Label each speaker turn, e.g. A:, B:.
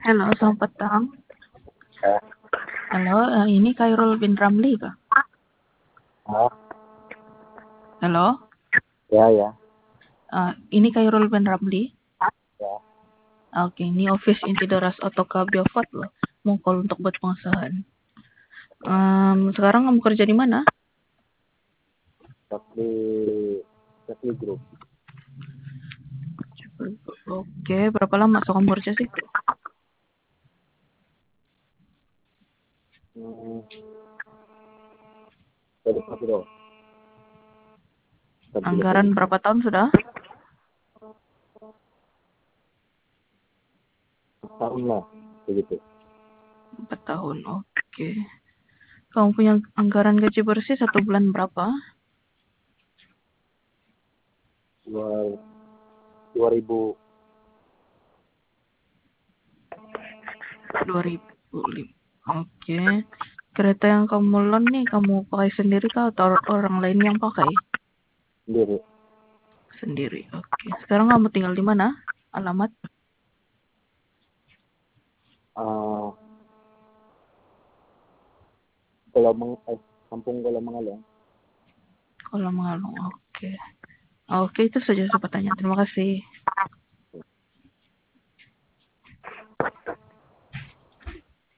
A: Halo, selamat petang. Halo, ini Khairul bin Ramli, Kak?
B: Oh,
A: Halo,
B: ya.
A: ini Khairul bin Ramli.
B: Ya.
A: Oke, ini office inti Doras Otoka Biofat loh. Mau call untuk buat pengesahan. Sekarang kamu kerja di mana?
B: Tapi grup.
A: Oke, berapa lama so kamu kerja sih?
B: Hmm, Jadi satu dong.
A: Anggaran berapa tahun sudah?
B: Tahun lah, begitu.
A: 4 tahun, oke. Kamu punya anggaran gaji bersih 1 bulan berapa?
B: 2000.
A: 2005. Oke. Kereta yang kamu loan nih, kamu pakai sendiri kah atau orang lain yang pakai?
B: Sendiri.
A: Sendiri, oke. Sekarang kamu tinggal di mana? Alamat?
B: Ah, Kampung Kolam Mengalong.
A: Kolam Mengalung, oke. Oke, itu saja pertanyaan. Terima kasih.